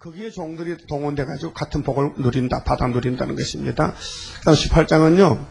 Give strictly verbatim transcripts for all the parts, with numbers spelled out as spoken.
거기에 종들이 동원돼가지고 같은 복을 누린다, 받아 누린다는 것입니다. 그다음 십팔 장은요,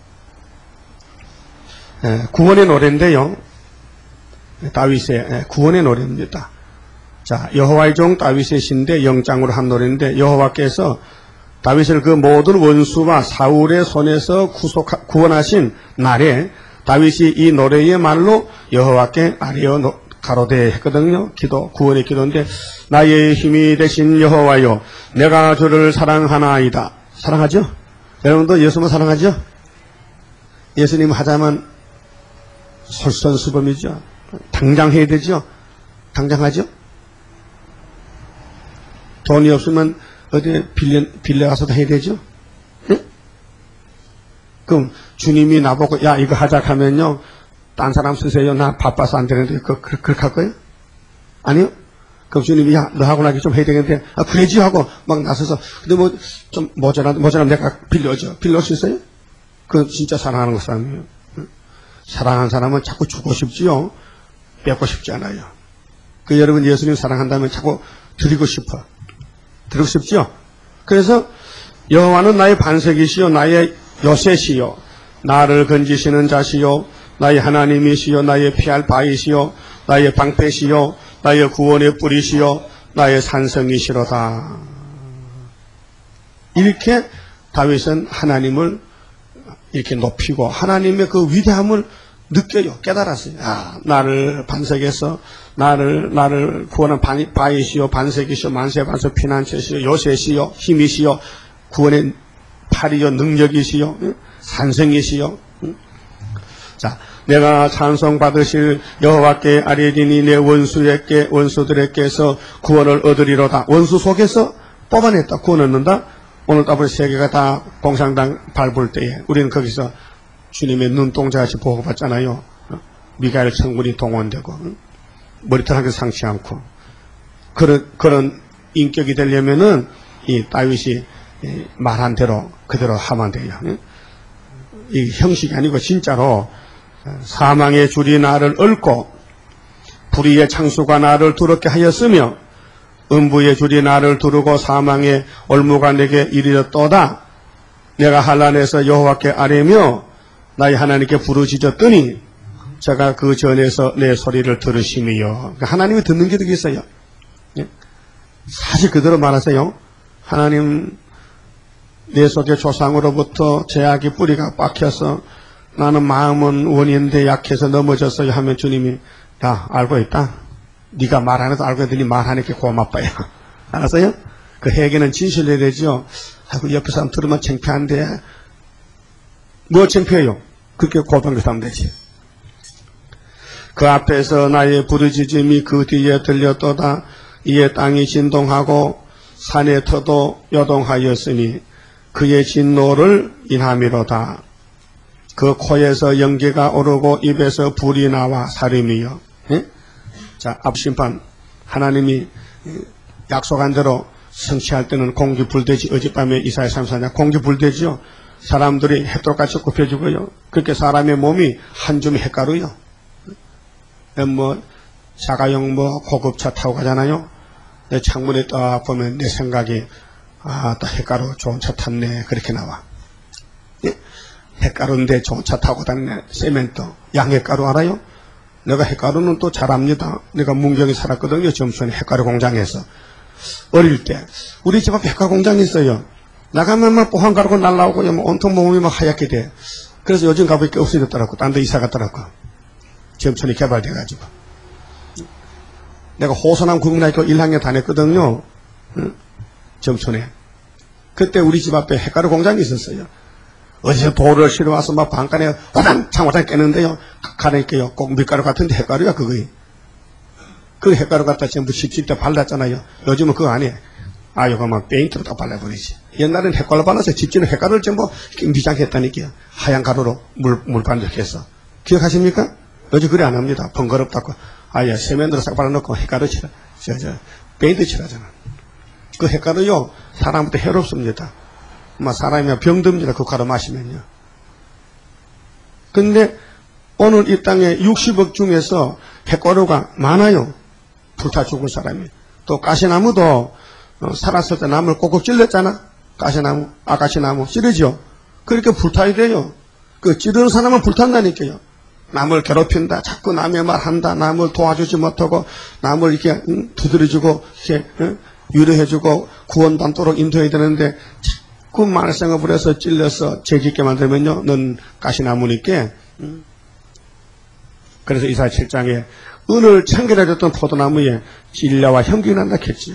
예, 구원의 노래인데요. 다윗의 예, 구원의 노래입니다. 자, 여호와의 종 다윗의 시인데 영장으로 한 노래인데, 여호와께서 다윗을 그 모든 원수와 사울의 손에서 구속, 구원하신 날에 다윗이 이 노래의 말로 여호와께 아뢰어 가로되 했거든요. 기도, 구원의 기도인데, 나의 힘이 되신 여호와여, 내가 주를 사랑하나이다. 사랑하죠? 여러분도 예수님을 사랑하죠? 예수님 하자면 솔선수범이죠. 당장 해야 되죠? 당장 하죠? 돈이 없으면 어디 빌려, 빌려가서도 해야 되죠? 네? 그럼 주님이 나보고, 야, 이거 하자 하면요, 딴 사람 쓰세요. 나 바빠서 안 되는데, 그, 그, 그렇게 할 거예요? 아니요? 그럼 주님이, 야, 너 하고 나기 좀 해야 되겠는데, 아, 그래지 하고 막 나서서, 근데 뭐, 좀 모자라, 모자라면 내가 빌려줘. 빌려줄 수 있어요? 그건 진짜 사랑하는 것 사람이에요. 사랑하는 사람은 자꾸 주고 싶지요? 뺏고 싶지 않아요. 그 여러분 예수님 사랑한다면 자꾸 드리고 싶어. 드리고 싶지요? 그래서 여호와는 나의 반석이시요, 나의 요새시요, 나를 건지시는 자시요, 나의 하나님이시요, 나의 피할 바이시요, 나의 방패시요, 나의 구원의 뿌리시요, 나의 산성이시로다. 이렇게 다윗은 하나님을 이렇게 높이고 하나님의 그 위대함을 느껴요. 깨달았어요. 아, 나를 반석에서 나를 나를 구원한 바이시요, 반석이시요, 만세 반석, 피난처시요, 요새시요, 힘이시요, 구원의 팔이요, 능력이시요, 산성이시요. 자, 내가 찬송 받으실 여호와께 아뢰리니 내 원수에게 원수들에게서 구원을 얻으리로다. 원수 속에서 뽑아냈다, 구원 얻는다. 오늘 따블 세계가 다 공산당 밟을 때에 우리는 거기서 주님의 눈동자같이 보호받잖아요. 미가엘 천군이 동원되고 머리털 한 개 상치 않고 그런 그런 인격이 되려면은 이 다윗이 말한 대로 그대로 하면 돼요. 이 형식이 아니고 진짜로 사망의 줄이 나를 얽고 불의의 창수가 나를 두렵게 하였으며 음부의 줄이 나를 두르고 사망의 올무가 내게 이르렀도다. 내가 한란에서 여호와께 아뢰며 나의 하나님께 부르짖었더니 제가 그 전에서 내 소리를 들으심이요. 하나님이 듣는 게 되게 있어요. 사실 그대로 말하세요. 하나님, 내 속에 조상으로부터 죄악의 뿌리가 박혀서 나는 마음은 원인데 약해서 넘어졌어요 하면 주님이, 야, 알고 있다. 네가 말 안 해도 알고 있더니 말하니까 고맙다야. 알았어요? 그 회개는 진실해야 되죠. 아이고, 옆에 사람 들으면 창피한데. 뭐 창피해요? 그렇게 고백을 하면 되지. 그 앞에서 나의 부르짖음이 그 뒤에 들렸도다. 이에 땅이 진동하고 산의 터도 요동하였으니 그의 진노를 인함이로다. 그 코에서 연기가 오르고 입에서 불이 나와 사림이요. 예? 자, 앞심판 하나님이 약속한 대로 성취할 때는 공기 불되지. 어젯밤에 이사야 삼십사 장 공기 불되지요. 사람들이 햇돌같이 굽혀지고요. 그렇게 사람의 몸이 한 줌 햇가루요. 뭐 자가용 뭐 고급차 타고 가잖아요. 내 창문에 딱 보면 내 생각이, 아, 또 햇가루 좋은 차 탔네, 그렇게 나와. 예? 햇가루인데 좋은 차 타고 다니네. 세멘트 양햇가루 알아요? 내가 햇가루는 또 잘 압니다. 내가 문경에 살았거든요. 점촌에 햇가루 공장에서. 어릴 때 우리 집 앞에 햇가루 공장이 있어요. 나가면 막 뽀한 가루가 날라오고 뭐 온통 몸이 막 하얗게 돼. 그래서 요즘 가보니까 없어졌더라고. 딴 데 이사 갔더라고. 점촌이 개발돼가지고. 내가 호선암 국민학교 일 학년 다녔거든요. 응? 점촌에. 그때 우리 집 앞에 햇가루 공장이 있었어요. 어디서 돌을 실어 와서 막 방간에 화단 창화단 깨는데요. 가라니까요. 꼭 밀가루 같은데 햇가루야 그거이. 그 햇가루 갖다 전부 집집 때 발랐잖아요. 요즘은 그거 안 해. 아, 이거 막 페인트로 다 발라버리지. 옛날엔 햇가루 발라서 집지는 햇가루를 전부 미장했다니까요. 하얀 가루로 물, 물 반죽해서. 기억하십니까? 요즘 그래 안 합니다. 번거롭다고. 아예 세면으로 싹 발라놓고 햇가루 칠하, 저, 저, 페인트 칠하잖아. 그 햇가루요, 사람한테 해롭습니다. 막 사람이 병듭니다. 그 가루 마시면요. 근데 오늘 이 땅에 육십억 중에서 햇가루가 많아요. 불타 죽은 사람이. 또 가시나무도 어, 살았을 때 나무를 꼭꼭 찔렀잖아. 가시나무, 아가씨나무 찌르죠. 그렇게 불타야 돼요. 그 찌르는 사람은 불탄다니까요. 남을 괴롭힌다. 자꾸 남의 말 한다. 남을 도와주지 못하고 남을 이렇게 응? 두드려주고 이렇게 응? 위로해주고 구원받도록 인도해야 되는데 자꾸 말썽을 부려서 찔러서 죄짓게 만들면요. 넌 가시나무니까. 응? 그래서 이사야 칠 장에 은을 청결해줬던 포도나무에 찔려와 형균이 난다 했지요.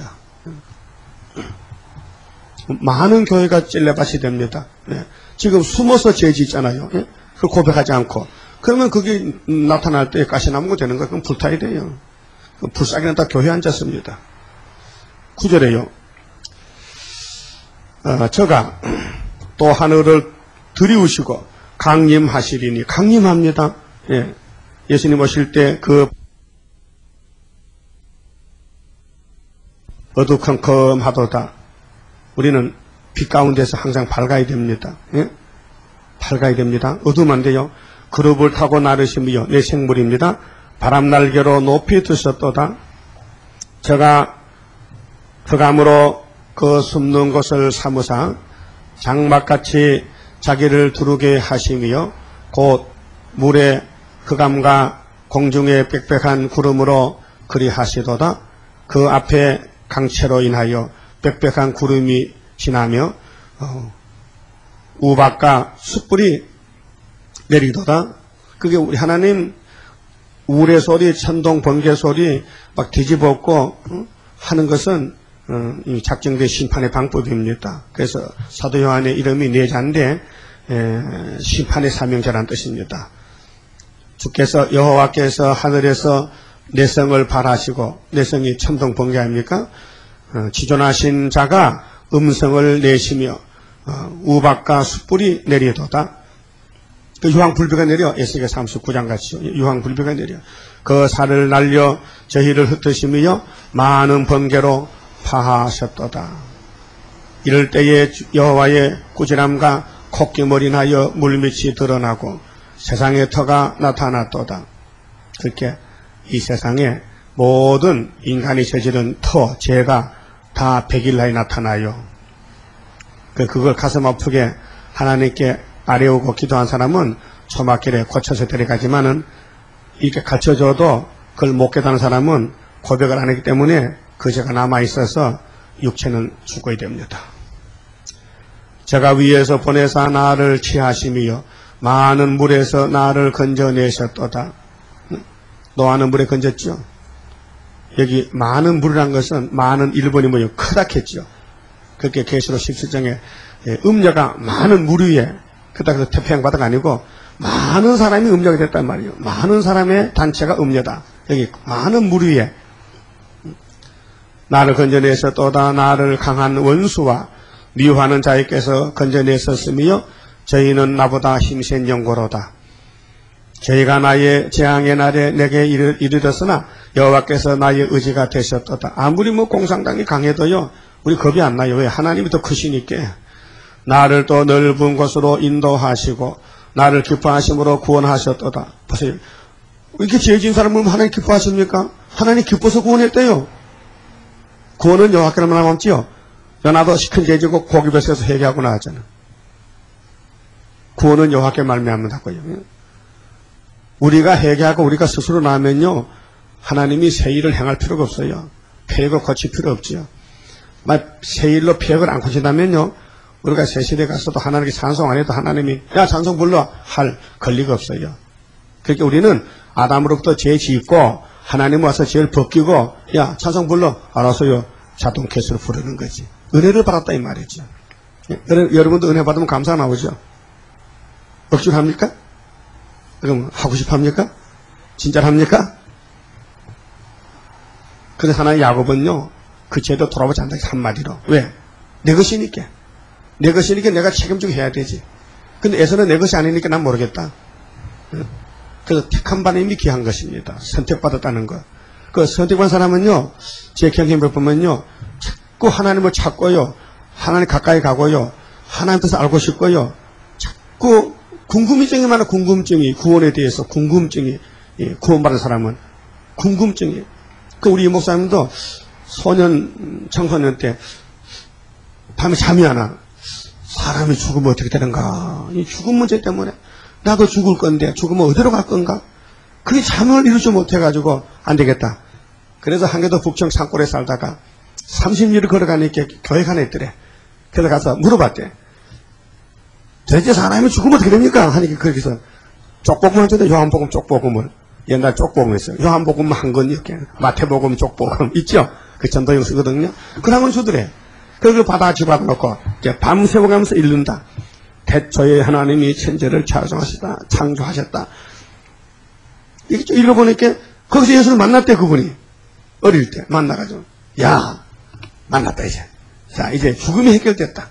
많은 교회가 찔레밭이 됩니다. 네. 지금 숨어서 죄 짓잖아요. 예? 그 고백하지 않고. 그러면 그게 나타날 때 가시나무가 되는 거예요. 그럼 불타야 돼요. 불사기는 다 교회에 앉았습니다. 구 절에요. 어, 저가 또 하늘을 들이우시고 강림하시리니 강림합니다. 예. 예수님 오실 때 그 어두컴컴하도다. 우리는 빛 가운데서 항상 밝아야 됩니다. 예? 밝아야 됩니다. 어두우면 안 돼요. 그룹을 타고 나르시며 내 생물입니다. 바람 날개로 높이 드셨도다. 저가 흑암으로 그 숨는 곳을 삼으사 장막같이 자기를 두르게 하시며 곧 물의 흑암과 공중의 빽빽한 구름으로 그리하시도다. 그 앞에 강체로 인하여 빽빽한 구름이 지나며 어, 우박과 숯불이 내리도다. 그게 우리 하나님 우레 소리, 천둥, 번개 소리 막 뒤집어엎고 어? 하는 것은 어, 이 작정된 심판의 방법입니다. 그래서 사도 요한의 이름이 내자인데 에, 심판의 사명자라는 뜻입니다. 주께서 여호와께서 하늘에서 내성을 발하시고 내성이 천둥 번개 아닙니까? 어, 지존하신 자가 음성을 내시며 어, 우박과 숯불이 내리도다. 그 유황불비가 내려 에스겔 삼십구 장 같이요. 유황불비가 내려 그 살을 날려 저희를 흩으시며 많은 번개로 파하셨도다. 이럴 때에 여호와의 꾸지람과 콧기머리 나여 물밑이 드러나고 세상의 터가 나타났도다. 그렇게 이 세상에 모든 인간이 저지른 터, 죄가 다 백일날에 나타나요. 그걸 가슴 아프게 하나님께 아뢰오고 기도한 사람은 초막길에 고쳐서 데려가지만은 이렇게 가르쳐줘도 그걸 못 깨닫는 사람은 고백을 안 했기 때문에 그 죄가 남아있어서 육체는 죽어야 됩니다. 제가 위에서 보내사 나를 취하시며 많은 물에서 나를 건져내셨도다. 노아는 물에 건졌죠. 여기 많은 물이란 것은 많은 일본이 뭐예요? 크다 했죠. 그렇게 계시록 십칠 장에 음녀가 많은 물 위에 그다가 태평양 바다가 아니고 많은 사람이 음녀가 됐단 말이에요. 많은 사람의 단체가 음녀다. 여기 많은 물 위에 나를 건져내셨도다. 나를 강한 원수와 미워하는 자에게서 건져내셨으며 저희는 나보다 힘센 영고로다. 저희가 나의 재앙의 날에 내게 이르렀으나 여호와께서 나의 의지가 되셨도다. 아무리 뭐 공산당이 강해도요 우리 겁이 안 나요. 왜? 하나님이 더 크시니까. 나를 또 넓은 곳으로 인도하시고 나를 기뻐하심으로 구원하셨도다. 보세요. 이렇게 죄 지은 사람은 하나님 기뻐하십니까? 하나님 기뻐서 구원했대요. 구원은 여호와께로만 남았지요. 나도 시큰 죄 지고 고기밭에서 회개하고 나왔잖아. 구원은 여호와께 말미암는다고요. 우리가 회개하고 우리가 스스로 나면요 하나님이 새 일을 행할 필요가 없어요. 폐역을 고칠 필요 없지요. 막 새 일로 폐역을 안 고친다면요 우리가 새 시대에 가서도 하나님께 찬송 안 해도 하나님이 야 찬송 불러 할 권리가 없어요. 그러니까 우리는 아담으로부터 죄 짓고 하나님 와서 죄를 벗기고 야 찬송 불러 알아서요 자동 캐스로 부르는 거지. 은혜를 받았다 이 말이죠. 여러분도 은혜 받으면 감사 나오죠. 억지로 합니까? 그럼 하고 싶어 합니까? 진짜로 합니까? 근데 하나의 야곱은요 그 죄도 돌아보지 않는다 한마디로. 왜? 내 것이니까. 내 것이니까 내가 책임지고 해야 되지. 근데 에서는 내 것이 아니니까 난 모르겠다. 그래서 택한 바람이 귀한 것입니다. 선택받았다는 것. 그 선택받은 사람은요 제 경험을 보면요 자꾸 하나님을 찾고요 하나님 가까이 가고요 하나님 뜻을 알고 싶고요 자꾸 궁금증이 많아. 궁금증이 구원에 대해서 궁금증이 예, 구원받은 사람은 궁금증이. 그 우리 목사님도 소년 청소년 때 밤에 잠이 안 와. 사람이 죽으면 어떻게 되는가? 이 죽음 문제 때문에 나도 죽을 건데 죽으면 어디로 갈 건가? 그게 잠을 이루지 못해가지고 안 되겠다. 그래서 한계도 북청 산골에 살다가 삼십 리를 걸어가니까 교회 하나 있더래. 그래서 가서 물어봤대. 도대체 사람이 죽으면 어떻게 됩니까? 하니까 거기서 쪽복음을 주대. 요한복음 쪽복음을. 옛날 쪽복음 있어요. 요한복음 한 권 이렇게. 마태복음 쪽복음 있죠? 그 전도용 쓰거든요. 그런 건 주더래. 그걸 받아 집어넣고 이제 밤새고 가면서 읽는다. 태초에 하나님이 천지를 창조하셨다. 창조하셨다. 이게 좀 읽어보니까 거기서 예수를 만났대. 그분이 어릴 때 만나가지고 야 만났다. 이제 자 이제 죽음이 해결됐다.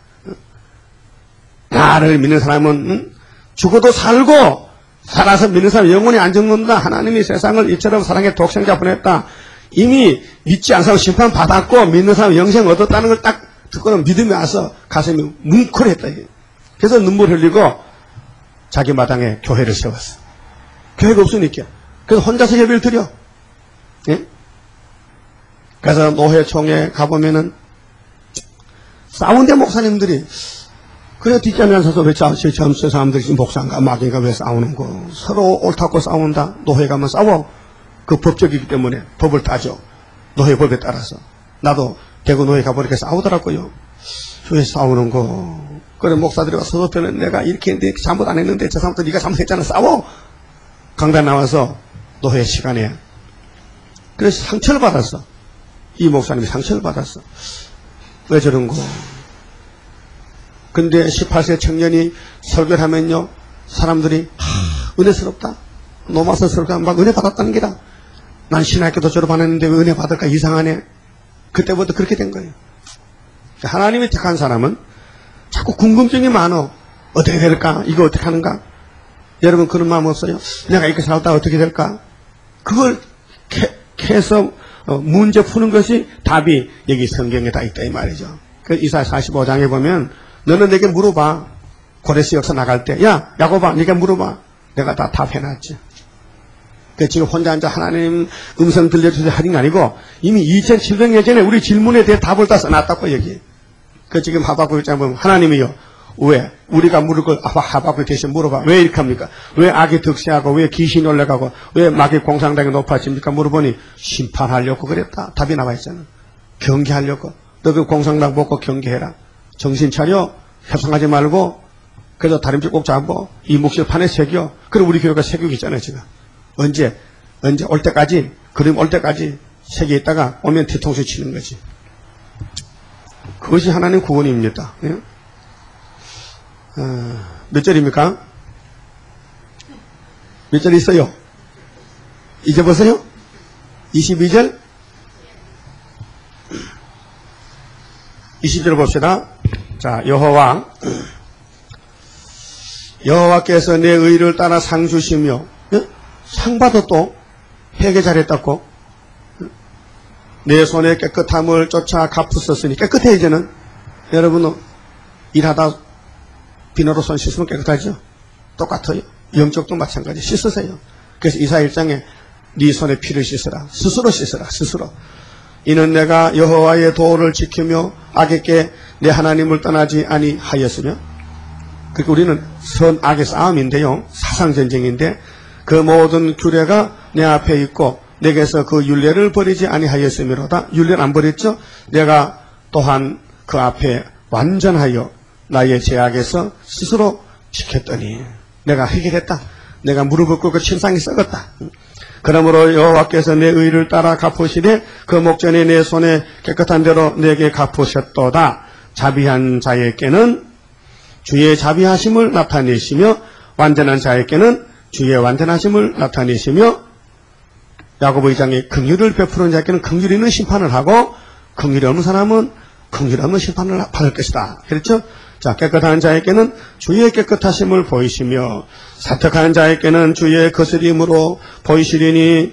나를 믿는 사람은 응? 죽어도 살고 살아서 믿는 사람 영원히 안 죽는다. 하나님이 세상을 이처럼 사랑의 독생자 보냈다. 이미 믿지 않은 사람 심판 받았고 믿는 사람 영생 얻었다는 걸 딱 듣고는 믿음이 와서 가슴이 뭉클했다. 이게. 그래서 눈물 흘리고 자기 마당에 교회를 세웠어. 교회가 없으니까. 그래서 혼자서 예배를 드려. 예? 그래서 노회총회 가보면은 싸운데 목사님들이 그래 뒷자리에 앉아서 왜 저 젊은 사람들이 목사인가 막인가 왜 싸우는 거. 서로 옳다고 싸운다. 노회 가면 싸워. 그 법적이기 때문에 법을 따져. 노회 법에 따라서. 나도 대구 노회 가보니까 싸우더라고요. 왜 싸우는 거. 그래 목사들이 와서 서편은 내가 이렇게 했는데 잘못 안 했는데 저 사람도 네가 잘못했잖아. 싸워. 강단 나와서 노회 시간에 그래서 상처를 받았어. 이 목사님이 상처를 받았어. 왜 저런 거. 근데 십팔 세 청년이 설교를 하면요 사람들이 하, 은혜스럽다. 노마서스럽다. 막 은혜 받았다는 게다. 난 신학교도 졸업하는데 왜 은혜 받을까 이상하네. 그때부터 그렇게 된 거예요. 하나님이 택한 사람은 자꾸 궁금증이 많어. 어떻게 될까? 이거 어떻게 하는가? 여러분 그런 마음 없어요? 내가 이렇게 살다 어떻게 될까? 그걸 캐, 캐서 어, 문제 푸는 것이 답이 여기 성경에 다 있다 이 말이죠. 그 이사야 사십오 장에 보면 너는 내게 물어봐. 고레스 역사 나갈 때 야 야곱아 네가 물어봐. 내가 다 답해놨지. 그 지금 혼자 앉아 하나님 음성 들려주세요 하는 게 아니고 이미 이천칠백 년 전에 우리 질문에 대해 답을 다 써놨다고 여기. 그 지금 하박국 일장 보면 하나님이요 왜 우리가 물을 걸 하박국 대신 물어봐. 왜 이렇게 합니까? 왜 악이 득세하고 왜 귀신이 올라가고 왜 마귀 공상당이 높아집니까? 물어보니 심판하려고 그랬다. 답이 나와 있잖아. 경계하려고. 너 그 공상당 먹고 경계해라. 정신 차려. 협상하지 말고. 그래서 다림질 꼭 잡고 이 몫을 판에 새겨. 그럼 우리 교회가 새기고 있잖아요 지금. 언제 언제 올 때까지 그림 올 때까지 새겨 있다가 오면 뒤통수 치는 거지. 그것이 하나님 구원입니다. 예? 어, 몇 절입니까? 몇 절 있어요? 잊어보세요. 이십이 절 이십 절 봅시다. 자, 여호와 여호와께서 내 의를 따라 상 주시며 예? 상 받았도 회개 잘했다고 내 손에 깨끗함을 쫓아 갚으셨으니 깨끗해 이제는. 여러분 일하다 비누로 손 씻으면 깨끗하죠? 똑같아요. 영적도 마찬가지. 씻으세요. 그래서 이사야 일 장에 네 손에 피를 씻으라. 스스로 씻으라. 스스로. 이는 내가 여호와의 도를 지키며 악에게 내 하나님을 떠나지 아니하였으며. 그러니까 우리는 선악의 싸움인데요. 사상전쟁인데 그 모든 규례가 내 앞에 있고 내게서 그 율례를 버리지 아니하였으므로다. 율례를 안 버렸죠? 내가 또한 그 앞에 완전하여 나의 죄악에서 스스로 지켰더니 내가 해결했다. 내가 무릎을 꿇고 침상에 썩었다. 그러므로 여호와께서 내 의를 따라 갚으시되 그 목전에 내 손에 깨끗한 대로 내게 갚으셨도다. 자비한 자에게는 주의 자비하심을 나타내시며 완전한 자에게는 주의 완전하심을 나타내시며 야고보 이 장에 긍휼을 베푸는 자에게는 긍휼 있는 심판을 하고 긍휼이 없는 사람은 긍휼 없는 심판을 받을 것이다. 그렇죠? 자, 깨끗한 자에게는 주의 깨끗하심을 보이시며 사특한 자에게는 주의 거스림으로 보이시리니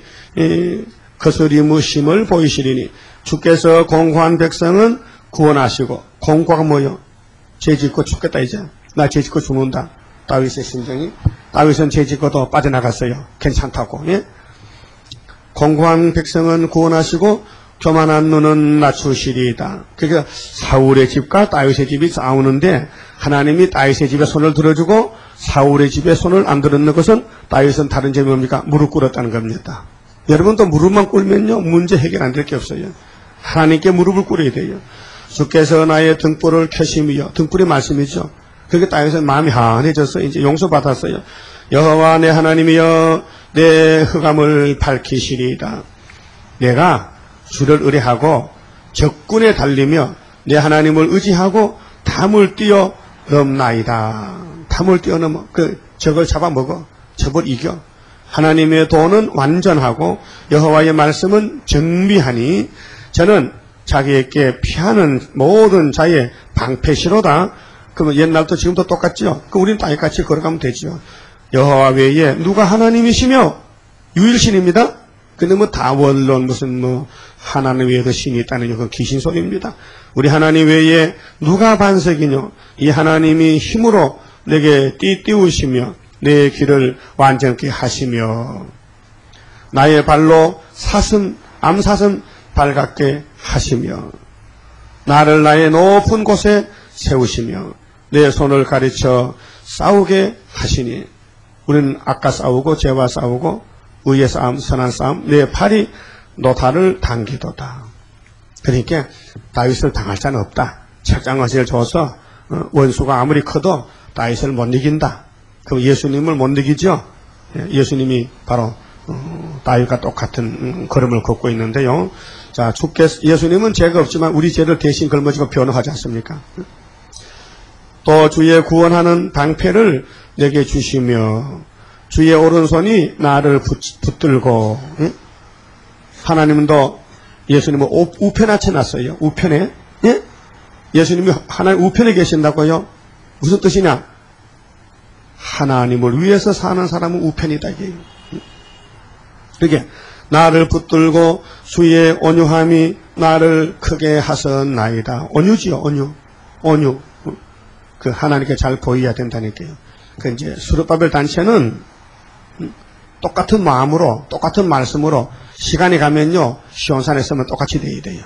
거스림으심을 보이시리니 주께서 공고한 백성은 구원하시고. 공고가 뭐요? 죄 짓고 죽겠다 이제. 나 죄 짓고 죽는다. 다윗의 심정이. 다윗은 죄 짓고도 빠져나갔어요. 괜찮다고. 예? 공고한 백성은 구원하시고 교만한 눈은 낮추시리이다. 그러니까 사울의 집과 다윗의 집이 싸우는데 하나님이 다윗의 집에 손을 들어주고 사울의 집에 손을 안 들었는 것은 다윗은 다른 점이 뭡니까? 무릎 꿇었다는 겁니다. 여러분도 무릎만 꿇으면요 문제 해결 안 될 게 없어요. 하나님께 무릎을 꿇어야 돼요. 주께서 나의 등불을 켜심이요. 등불이 말씀이죠. 그렇게 다윗은 마음이 환해져서 이제 용서받았어요. 여호와 내 하나님이여 내 흑암을 밝히시리이다. 내가 주를 의뢰하고 적군에 달리며 내 하나님을 의지하고 담을 뛰어 넘나이다. 담을 뛰어넘어 그 적을 잡아먹어. 적을 이겨. 하나님의 도는 완전하고 여호와의 말씀은 정비하니 저는 자기에게 피하는 모든 자의 방패시로다. 그러면 옛날부터 지금도 똑같죠. 그럼 우리는 다윗같이 걸어가면 되죠. 여호와 외에 누가 하나님이시며 유일신입니다. 근데 뭐 다원론 무슨 뭐 하나님 외에도 신이 있다는 이건 귀신 소리입니다. 우리 하나님 외에 누가 반석이뇨? 이 하나님이 힘으로 내게 띠띠우시며 내 길을 완전케 하시며 나의 발로 사슴 암사슴 발갛게 하시며 나를 나의 높은 곳에 세우시며 내 손을 가르쳐 싸우게 하시니 우리는 아까 싸우고 죄와 싸우고 의의 싸움 선한 싸움 내 팔이 노타를 당기도다. 그러니까 다윗을 당할 자는 없다. 책장화시를 줘서 원수가 아무리 커도 다윗을 못 이긴다. 그럼 예수님을 못 이기죠. 예수님이 바로 다윗과 똑같은 걸음을 걷고 있는데요. 자, 주께서 예수님은 죄가 없지만 우리 죄를 대신 걸머지고 변호하지 않습니까? 또 주의 구원하는 방패를 내게 주시며 주의 오른손이 나를 붙들고 예? 하나님도 예수님을 우편에 쳐놨어요. 우편에 예? 예수님이 하나님 우편에 계신다고요? 무슨 뜻이냐? 하나님을 위해서 사는 사람은 우편이다 이게. 그러게 나를 붙들고 주의 온유함이 나를 크게 하셨나이다. 온유지요, 온유, 온유. 그 하나님께 잘 보여야 된다니까요. 그 이제 스룹바벨 단체는 똑같은 마음으로, 똑같은 말씀으로 시간이 가면요 시온산에 서면 똑같이 돼야 돼요.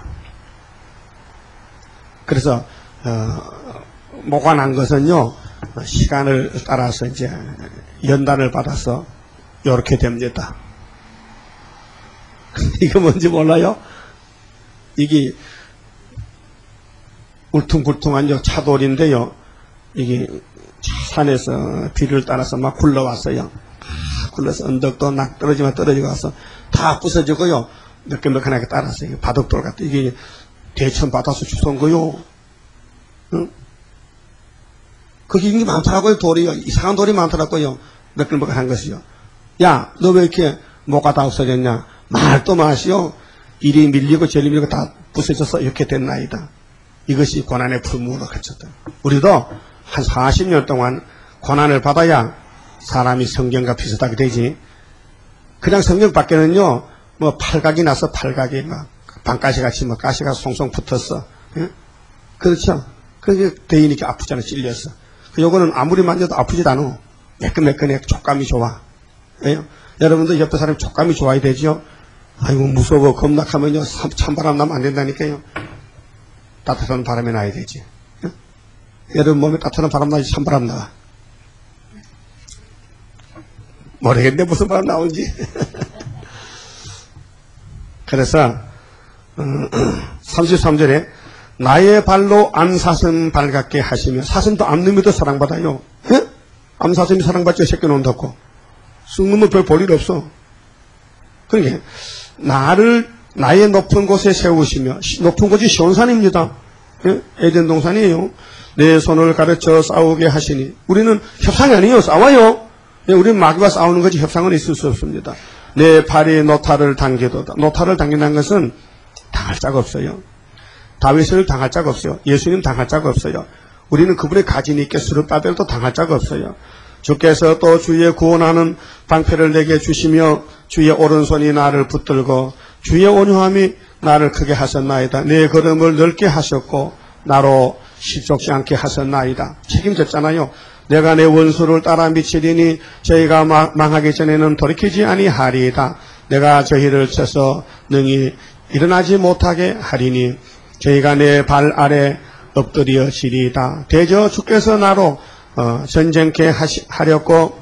그래서 어, 모관한 것은요 시간을 따라서 이제 연단을 받아서 이렇게 됩니다. 이거 뭔지 몰라요? 이게 울퉁불퉁한 차돌인데요. 이게 산에서 비를 따라서 막 굴러왔어요. 굴러서 언덕도 낙 떨어지면 떨어지고 와서 다 부서지고요. 몇 개 몇 개 하게 따라서 바둑돌 같은 이게 대천 받아서 주워온 거요. 응? 거기 이게 많더라고요. 돌이요. 이상한 돌이 많더라고요. 몇 개 몇 개 한 것이요. 야, 너 왜 이렇게 뭐가 다 없어졌냐? 말도 마시오. 이리 밀리고 저리 밀리고 다 부서져서 이렇게 된 나이다. 이것이 고난의 풀무로 갇혔다. 우리도 한 사십 년 동안 고난을 받아야 사람이 성경과 비슷하게 되지. 그냥 성경 밖에는요, 뭐 팔각이 나서 팔각이 막 반가시 같이 뭐 가시가 송송 붙었어. 예? 그렇죠? 그게 대인이 아프잖아, 찔렸어. 요거는 아무리 만져도 아프지도 않아. 매끈매끈해, 촉감이 좋아. 예? 여러분도 옆에 사람이 촉감이 좋아야 되죠? 아이고, 무서워, 겁나하면요, 찬바람 나면 안 된다니까요. 따뜻한 바람이 나야 되지. 예? 여러분 몸에 따뜻한 바람 나지, 찬바람 나와. 모르겠네, 무슨 바람 나오는지. 그래서, 삼십삼 절에, 나의 발로 암사슴 발갛게 하시며, 사슴도 암놈이도 사랑받아요. 예? 암사슴이 사랑받죠, 새끼 놓는다고. 쑥놈은 별 볼 일 없어. 그러니까, 나를, 나의 높은 곳에 세우시며, 높은 곳이 시온산입니다. 예? 에덴 동산이에요. 내 손을 가르쳐 싸우게 하시니, 우리는 협상이 아니에요, 싸워요. 예, 우리는 마귀와 싸우는 거지 협상은 있을 수 없습니다. 내 팔이 노타를 당기도다. 노타를 당긴다는 것은 당할 자가 없어요. 다윗을 당할 자가 없어요. 예수님 당할 자가 없어요. 우리는 그분의 가진이 있게 스룹바벨도 당할 자가 없어요. 주께서 또 주의 구원하는 방패를 내게 주시며 주의 오른손이 나를 붙들고 주의 온유함이 나를 크게 하셨나이다. 내 걸음을 넓게 하셨고 나로 실족지 않게 하셨나이다. 책임졌잖아요. 내가 내 원수를 따라 미치리니 저희가 망하기 전에는 돌이키지 아니하리이다. 내가 저희를 쳐서 능히 일어나지 못하게 하리니 저희가 내 발 아래 엎드려 지리이다. 대저 주께서 나로 어, 전쟁케 하시, 하렸고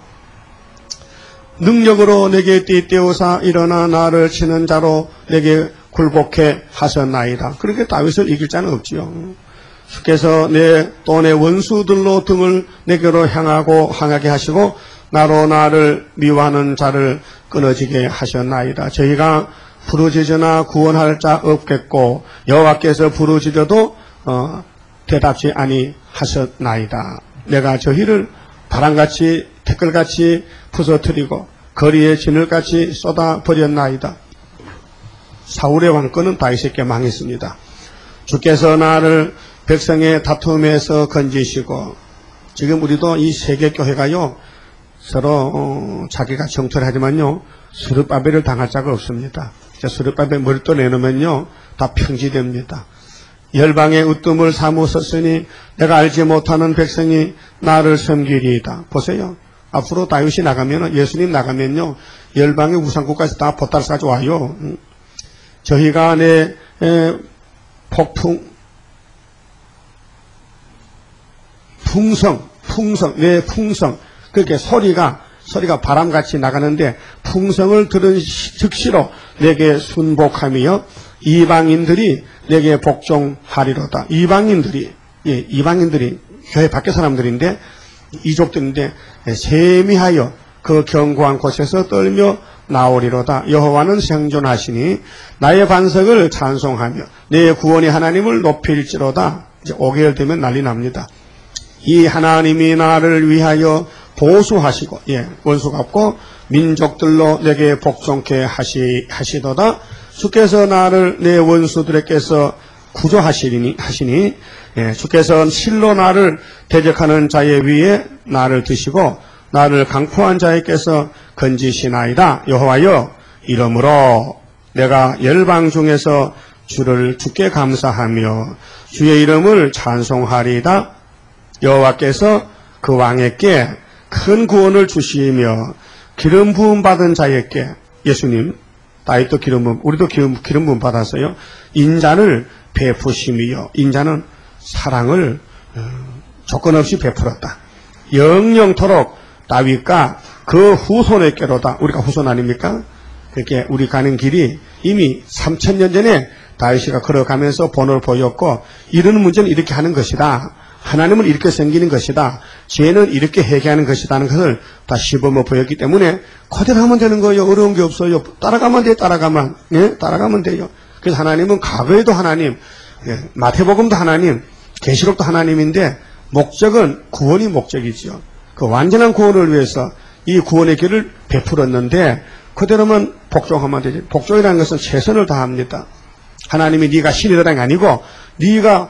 능력으로 내게 띠띠우사 일어나 나를 치는 자로 내게 굴복해 하셨나이다. 그렇게 다윗을 이길 자는 없지요. 주께서 내 또 내 원수들로 등을 내게로 향하고 향하게 하시고 나로 나를 미워하는 자를 끊어지게 하셨나이다. 저희가 부르짖으나 구원할 자 없겠고 여호와께서 부르짖어도 어, 대답지 아니하셨나이다. 내가 저희를 바람같이 태클같이 부서뜨리고 거리에 진을같이 쏟아버렸나이다. 사울의 왕권은 다윗에게 망했습니다. 주께서 나를 백성의 다툼에서 건지시고 지금 우리도 이 세계교회가요 서로 어, 자기가 정토를 하지만요 스룹바벨을 당할 자가 없습니다. 스룹바벨 머리도 내놓으면요 다 평지됩니다. 열방의 으뜸을 사무 섰으니 내가 알지 못하는 백성이 나를 섬기리이다. 보세요. 앞으로 다윗이 나가면 예수님 나가면요 열방의 우상국까지 다 보따리 싸져 와요. 저희가 내 에, 폭풍 풍성 풍성 내 풍성 그렇게 소리가 소리가 바람같이 나가는데 풍성을 들은 즉시로 내게 순복하며 이방인들이 내게 복종하리로다. 이방인들이 예, 이방인들이 교회 밖의 사람들인데 이족들인데 세미하여 그 견고한 곳에서 떨며 나오리로다. 여호와는 생존하시니 나의 반석을 찬송하며 내 구원의 하나님을 높일지로다. 이제 오 개월 되면 난리 납니다. 이 하나님이 나를 위하여 보수하시고 예, 원수가 없고 민족들로 내게 복종케 하시, 하시도다. 주께서 나를 내 원수들에게서 구조하시니 하시니 예, 주께서 실로 나를 대적하는 자의 위에 나를 드시고 나를 강포한 자에게서 건지시나이다. 여호와여 이름으로 내가 열방 중에서 주를 주께 감사하며 주의 이름을 찬송하리이다. 여호와께서 그 왕에게 큰 구원을 주시며 기름 부음 받은 자에게 예수님 다윗도 기름 부음 우리도 기름, 기름 부음 받았어요. 인자를 베푸시며 인자는 사랑을 어, 조건 없이 베풀었다. 영영토록 다윗과 그 후손에게로다. 우리가 후손 아닙니까? 그렇게 우리 가는 길이 이미 삼천 년 전에 다윗이가 걸어가면서 본을 보였고 이런 문제는 이렇게 하는 것이다. 하나님은 이렇게 생기는 것이다. 죄는 이렇게 해결하는 것이라는 것을 다 시범을 보였기 때문에 그대로 하면 되는 거예요. 어려운 게 없어요. 따라가면 돼요. 따라가면. 예? 따라가면 돼요. 그래서 하나님은 과거에도 하나님, 예, 마태복음도 하나님, 계시록도 하나님인데 목적은 구원이 목적이지요. 그 완전한 구원을 위해서 이 구원의 길을 베풀었는데 그대로만 복종하면 되지. 복종이라는 것은 최선을 다합니다. 하나님이 네가 신이라는 게 아니고 네가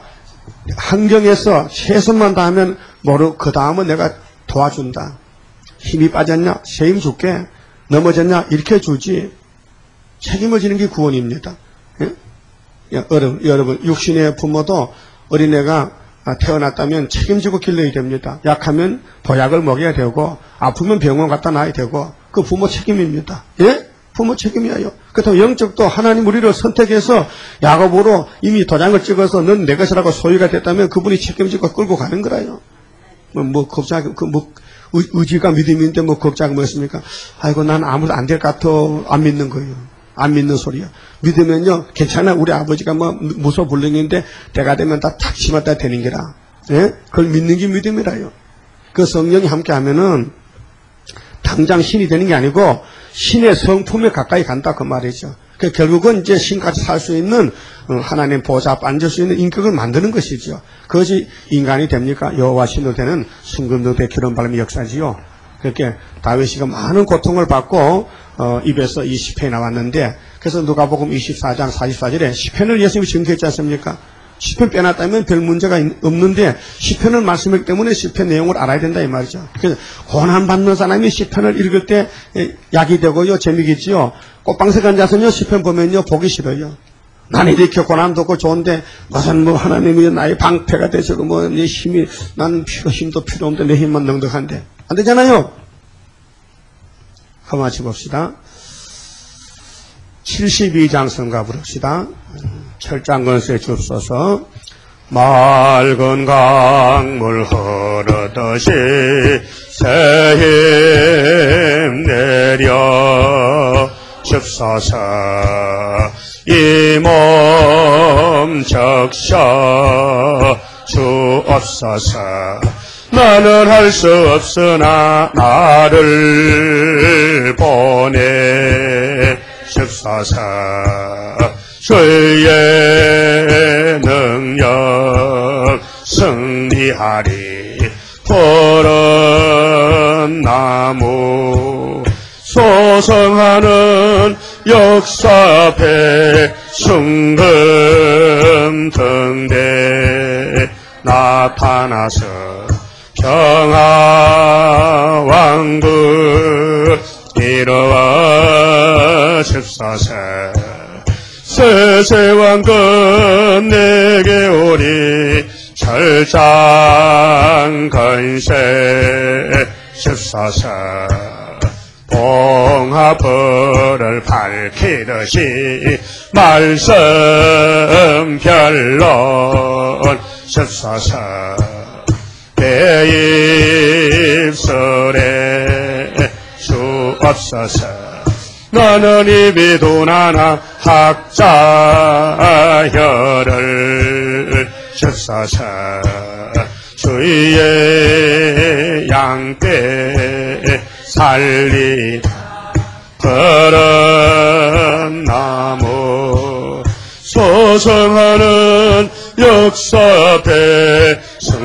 환경에서 최선만 다하면 모르 그 다음은 내가 도와준다. 힘이 빠졌냐? 새 힘 줄게. 넘어졌냐? 이렇게 주지. 책임을 지는 게 구원입니다. 예? 여러분, 여러분 육신의 부모도 어린애가 태어났다면 책임지고 길러야 됩니다. 약하면 보약을 먹여야 되고 아프면 병원 갖다 놔야 되고 그 부모 책임입니다. 예? 부모 책임이에요. 그렇다고 영적도 하나님 우리를 선택해서 야곱으로 이미 도장을 찍어서 넌 내 것이라고 소유가 됐다면 그분이 책임지고 끌고 가는 거라요. 뭐, 뭐, 걱정, 그, 뭐, 의지가 믿음인데 뭐, 걱정이 뭐였습니까? 아이고, 난 아무도 안 될 것 같아. 안 믿는 거예요. 안 믿는 소리야. 믿으면요, 괜찮아. 우리 아버지가 뭐, 무소불능인데, 때가 되면 다 탁 심었다 되는 게라. 예? 그걸 믿는 게 믿음이라요. 그 성령이 함께 하면은, 당장 신이 되는 게 아니고, 신의 성품에 가까이 간다 그 말이죠. 그 결국은 이제 신같이 살 수 있는 하나님 보좌 앞에 앉을 수 있는 인격을 만드는 것이죠. 그것이 인간이 됩니까? 여호와 신으로 되는 순금도 기름 바람의 역사지요. 그렇게 다윗이가 많은 고통을 받고 어, 입에서 이 시편이 나왔는데 그래서 누가복음 이십사 장 사십사 절에 시편을 예수님이 증거했지 않습니까? 시편 빼놨다면 별 문제가 없는데 시편을 말씀했기 때문에 시편 내용을 알아야 된다 이 말이죠. 그래서 고난받는 사람이 시편을 읽을 때 약이 되고요. 재미겠지요. 꽃방석 앉아서요. 시편 보면요. 보기 싫어요. 나는 이렇게 고난도 없고 좋은데 무슨 뭐 하나님이 나의 방패가 되시고 뭐 내 힘이 난 필요 힘도 필요 없는데 내 힘만 넉넉한데 안 되잖아요. 한번 같이 봅시다. 칠십이 장 성가 부릅시다. 철장건세 주옵소서. 맑은 강물 흐르듯이 새 힘 내려 줍소서. 이 몸 적셔 주옵소서. 나는 할 수 없으나 나를 보내 줍소서. 주의 능력 승리하리. 푸른 나무 소성하는 역사 앞에 순금 등대 나타나서 평화 왕국 이루어 줍소서. 세세왕국 내게 오리. 철장 건세 줍소서. 봉화불을 밝히듯이 말씀 변론 줍소서. 내 입술에 주옵소서. 나는 입이 둔하나 학자혈을 줍소서. 주의 양떼 살리다. 푸른 나무 소성하는 역사 앞에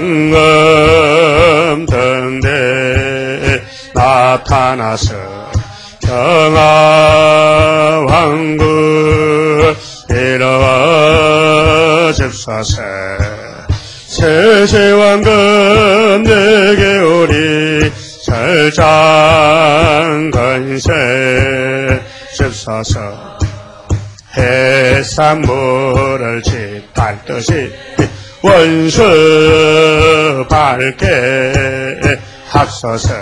승금 등대 나타나서 평화 왕국 이루어 줍소서. 세세왕국 내게 오리. 철장 건세 줍소서. 해산물을 짓밟듯이 원수 밝게 합소서.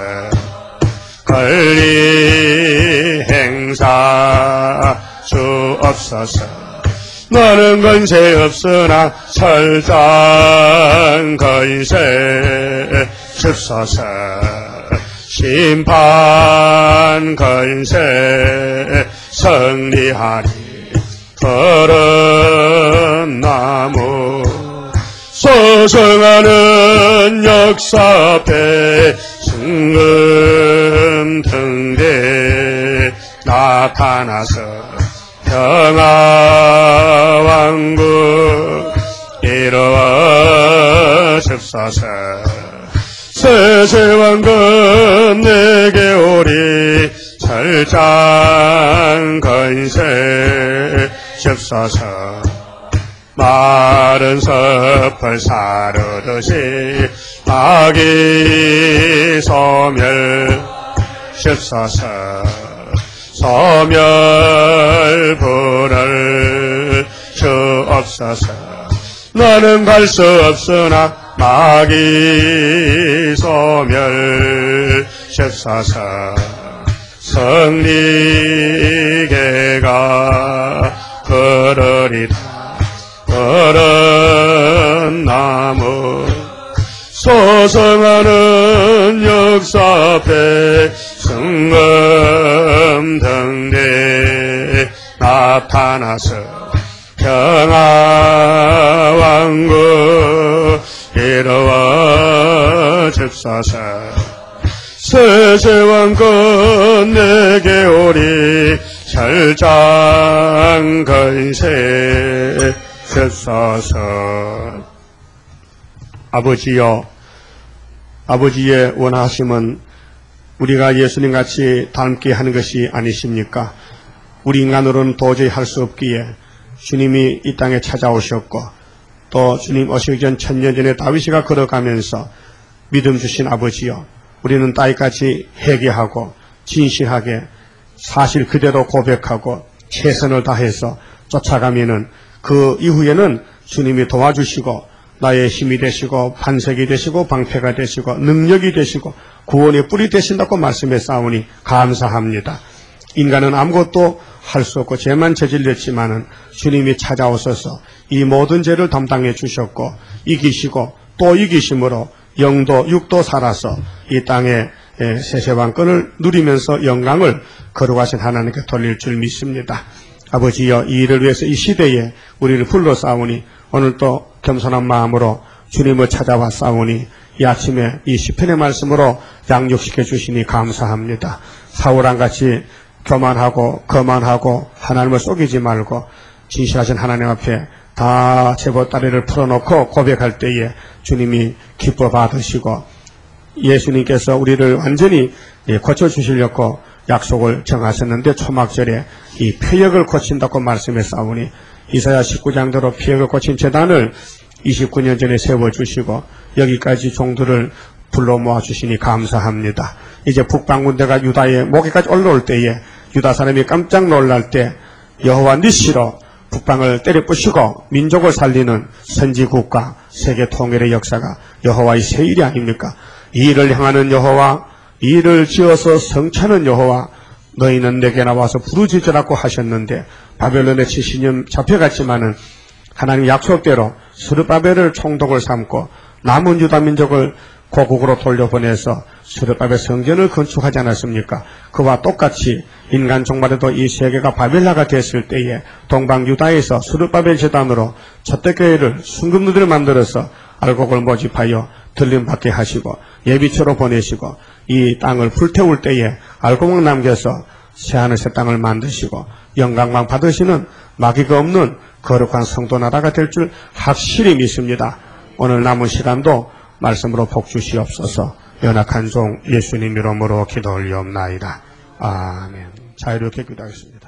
권리 행사 주옵소서. 나는 건세 없으나 철장 건세 줍소서. 심판 건세 승리하리. 푸른 나무 소성하는 역사 앞에 순금 등대 나타나서 평화 왕국 이루어 줍소서. 세세왕국 내게 오리. 철장 건세 줍소서. 마른 섭을 사르듯이 아기 소멸 줍소서. 소멸불을 주옵소서. 나는 갈 수 없으나 마귀 소멸 줍소서. 승리계가 흐르리다. 푸른 나무 소성하는 역사 앞에 승금 등대 나타나서 평화 왕국 이루어 줍소서. 세세왕국 내게 오리. 철장 건세 줍소서. 아버지여, 아버지의 원하심은 우리가 예수님같이 닮게 하는 것이 아니십니까? 우리 인간으로는 도저히 할 수 없기에 주님이 이 땅에 찾아오셨고, 또 주님 오시기 전 천년 전에 다윗이가 걸어가면서 믿음 주신 아버지여, 우리는 따위까지 회개하고 진실하게 사실 그대로 고백하고 최선을 다해서 쫓아가면은 그 이후에는 주님이 도와주시고 나의 힘이 되시고 반석이 되시고 방패가 되시고 능력이 되시고 구원의 뿔이 되신다고 말씀해 싸우니 감사합니다. 인간은 아무것도 할 수 없고 죄만 저질렀지만은 주님이 찾아오셔서 이 모든 죄를 담당해 주셨고 이기시고 또 이기심으로 영도 육도 살아서 이 땅에 세세왕권을 누리면서 영광을 거룩하신 하나님께 돌릴 줄 믿습니다. 아버지여, 이 일을 위해서 이 시대에 우리를 불러싸우니 오늘도 겸손한 마음으로 주님을 찾아와 싸우니 이 아침에 이 시편의 말씀으로 양육시켜 주시니 감사합니다. 사울왕같이 교만하고 거만하고 하나님을 속이지 말고 진실하신 하나님 앞에 다 제보다리를 풀어놓고 고백할 때에 주님이 기뻐 받으시고 예수님께서 우리를 완전히 고쳐주시려고 약속을 정하셨는데 초막절에 이 표역을 고친다고 말씀했사오니 이사야 십구 장대로 표역을 고친 제단을 이십구 년 전에 세워주시고 여기까지 종들을 불러 모아주시니 감사합니다. 이제 북방군대가 유다의 목에까지 올라올 때에 유다 사람이 깜짝 놀랄 때 여호와 니시로 북방을 때려 부시고 민족을 살리는 선지국가 세계 통일의 역사가 여호와의 새 일이 아닙니까? 이 일을 향하는 여호와, 이 일을 지어서 성취하는 여호와, 너희는 내게 나와서 부르짖으라고 하셨는데 바벨론에 칠십 년 잡혀갔지만은 하나님 약속대로 스룹바벨을 총독을 삼고 남은 유다 민족을 고국으로 돌려보내서 스룹바벨 성전을 건축하지 않았습니까? 그와 똑같이 인간 종말에도 이 세계가 바벨라가 됐을 때에 동방 유다에서 스룹바벨 제단으로 첫대교회를 순금누들을 만들어서 알곡을 모집하여 들림받게 하시고 예비초로 보내시고 이 땅을 불태울 때에 알곡을 남겨서 새하늘 새 땅을 만드시고 영광만 받으시는 마귀가 없는 거룩한 성도 나라가 될 줄 확실히 믿습니다. 오늘 남은 시간도 말씀으로 복 주시옵소서. 연약한 종 예수님 이름으로 기도 올리옵나이다. 아멘. 자유롭게 기도하겠습니다.